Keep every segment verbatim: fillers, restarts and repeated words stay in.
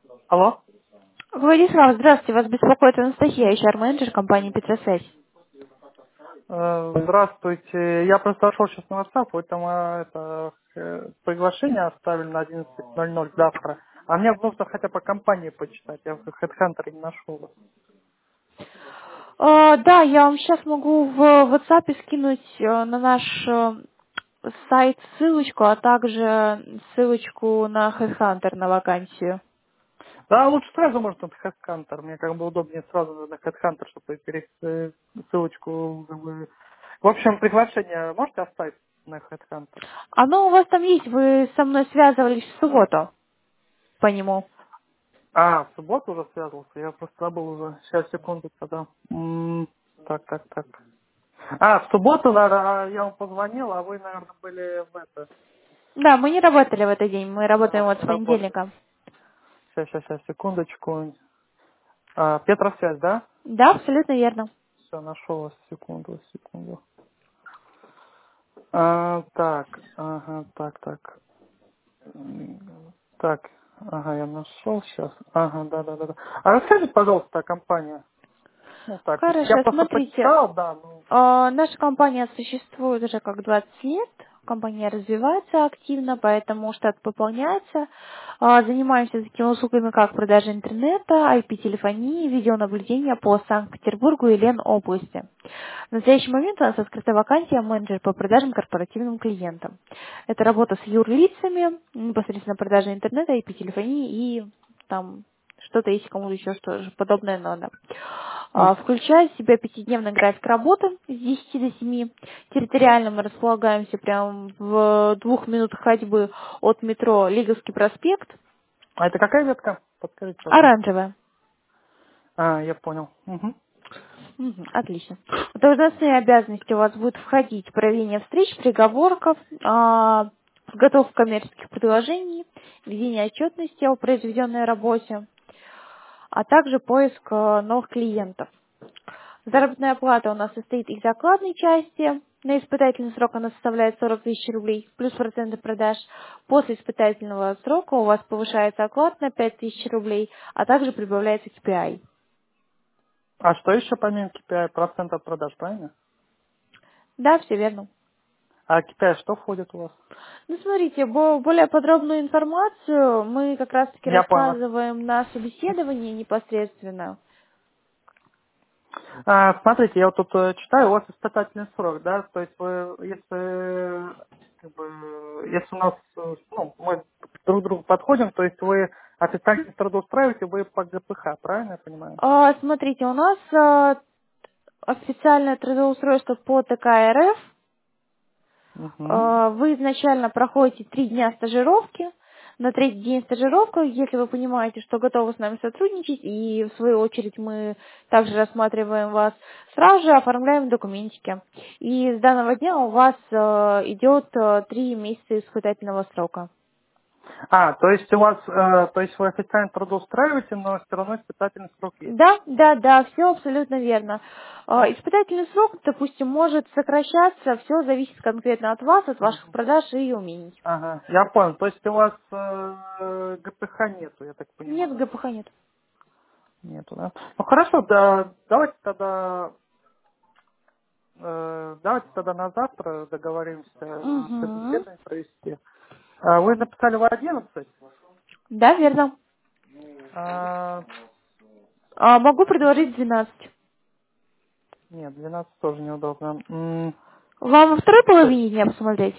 Алло. Владислав, здравствуйте. Вас беспокоит Анастасия, эйч ар-менеджер компании Петросвязь. Э, Здравствуйте. Я просто зашел сейчас на WhatsApp, вы там э, это, э, приглашение оставили на одиннадцать ноль ноль завтра. А мне нужно хотя бы компании почитать. Я в HeadHunter не нашел вас. Э, да, я вам сейчас могу в WhatsApp скинуть э, на наш э, сайт ссылочку, а также ссылочку на HeadHunter, на вакансию. Да, лучше сразу можно на HeadHunter. Мне как бы удобнее сразу на HeadHunter, чтобы перейти э, ссылочку. как бы. В общем, приглашение можете оставить на HeadHunter? Оно у вас там есть, вы со мной связывались в субботу по нему. А, в субботу уже связывался. Я просто забыл уже. Сейчас, секунду тогда. М, Так, так, так. А, в субботу, наверное, я вам позвонил, а вы, наверное, были в это, Да, мы не работали в этот день, мы работаем а, вот с работали. понедельника. Сейчас, сейчас, сейчас, секундочку. А, Петросвязь, да? Да, абсолютно верно. Все, нашел вас, секунду, секунду. А, так, ага, так, так. М, Так, ага, я нашел сейчас. Ага, да, да, да, да. А расскажите, пожалуйста, о компании. Ну так, я Хорошо, просто смотрите, почитал, да, ну. А, Наша компания существует уже как двадцать лет. Компания развивается активно, поэтому штат пополняется. А, Занимаемся такими услугами, как продажа интернета, ай пи-телефонии, видеонаблюдение по Санкт-Петербургу и Ленобласти. В настоящий момент у нас открыта вакансия менеджер по продажам корпоративным клиентам. Это работа с юрлицами, непосредственно продажа интернета, ай пи-телефонии и там что-то, если кому-то еще что подобное надо. А, Мгм. Включает в себя пятидневный график работы с десяти до семи. Территориально мы располагаемся прямо в двух минутах ходьбы от метро Лиговский проспект. А это какая ветка? Подскажите, пожалуйста. Оранжевая. А, я понял. Угу. Мгм, отлично. В должностные обязанности у вас будет входить проведение встреч, переговорков, а, подготовка коммерческих предложений, ведение отчетности о произведенной работе, а также поиск э, новых клиентов. Заработная плата у нас состоит из окладной части. На испытательный срок она составляет сорок тысяч рублей, плюс проценты продаж. После испытательного срока у вас повышается оклад на пять тысяч рублей, а также прибавляется кей пи ай. А что еще помимо кей пи ай? Процент от продаж, правильно? Да, все верно. А кей пи ай что входит у вас? Ну, смотрите, бо- более подробную информацию мы как раз-таки Я понял. рассказываем на собеседовании непосредственно. А, смотрите, я вот тут э, читаю, у вас испытательный срок, да, то есть вы, если, э, как бы, если у нас, э, ну, мы друг к другу подходим, то есть вы официально трудоустраиваете, вы по гэ пэ ха, правильно я понимаю? А, смотрите, у нас а, официальное трудоустройство по тэ ка эр эф. Угу. Э, Вы изначально проходите три дня стажировки. На третий день стажировка, если вы понимаете, что готовы с нами сотрудничать, и в свою очередь мы также рассматриваем вас, сразу же оформляем документики. И с данного дня у вас э, идет э, три месяца испытательного срока. А, то есть у вас, э, то есть вы официально трудоустраиваете, но все равно испытательный срок есть. Да, да, да, все абсолютно верно. Э, Испытательный срок, допустим, может сокращаться, все зависит конкретно от вас, от ваших Мгм. продаж и умений. Ага, я понял. То есть у вас э, гэ пэ ха нету, я так Нет, понимаю. гэ пэ ха нет. Нету, да? Ну хорошо, да, давайте тогда э, давайте тогда на завтра договоримся э, Угу. собеседование провести. А, вы написали в одиннадцать? Да, верно. А, А, могу предложить двенадцать. нет, двенадцать тоже неудобно. М, Вам во второй половине дня посмотреть?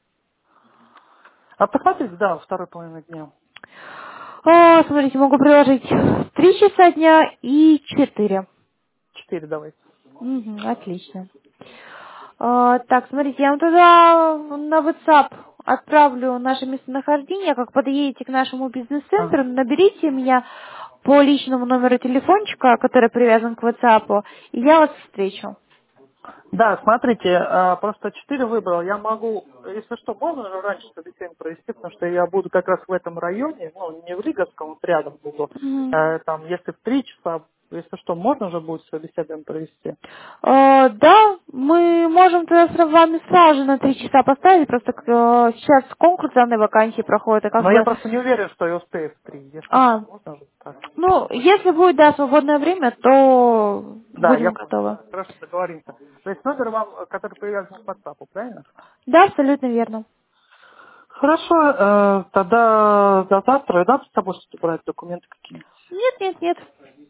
А посмотрите, да, во второй половине дня. А, смотрите, могу предложить три часа дня и четыре. Четыре давайте. Мгм, отлично. А, так, смотрите, я вам тогда на WhatsApp отправлю наше местонахождение. Как подъедете к нашему бизнес-центру, Ага. наберите меня по личному номеру телефончика, который привязан к WhatsApp, и я вас встречу. Да, смотрите, а, просто четыре выбрал. Я могу, если что, можно же раньше собеседование провести, потому что я буду как раз в этом районе, ну, не в Лиговском, вот рядом буду. Мгм. Э, Там, если в три часа Если что, можно же будет собеседование провести? Э, да, мы можем тогда с вами сразу же на три часа поставить, просто э, сейчас конкурс данной вакансии проходит, и как Но я бы... просто не уверен, что я успею в три. Если что, А, можно же так. ну, если будет, да, свободное время, то Да, я будем понял. готовы. Хорошо, договоримся. То есть номер вам, э, который привязан к WhatsApp, правильно? Да, абсолютно верно. Хорошо, э, тогда до завтра, да, с собой что-то брать, документы какие? Нет, нет, нет.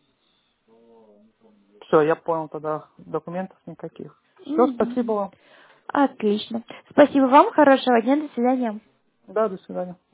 Все, я понял тогда, документов никаких. Все, спасибо Мгм. вам. Отлично. Спасибо вам, хорошего дня, до свидания. Да, до свидания.